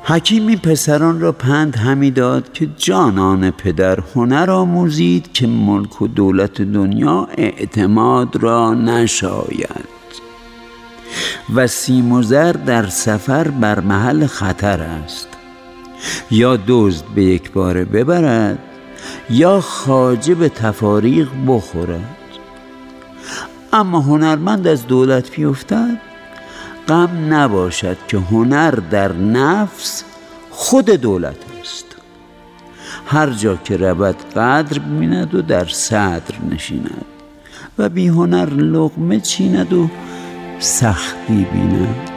حکیمی پسران را پند همی داد که جانان پدر هنر آموزید که ملک و دولت دنیا اعتماد را نشاید و سیم و زر در سفر بر محل خطر است، یا دزد به یک باره ببرد یا خواجه به تفاریق بخورد. اما هنرمند از دولت بیفتد غم نباشد که هنر در نفس خود دولت است. هر جا که رود قدر بیند و در صدر نشیند و بی هنر لقمه چیند و سختی بیند.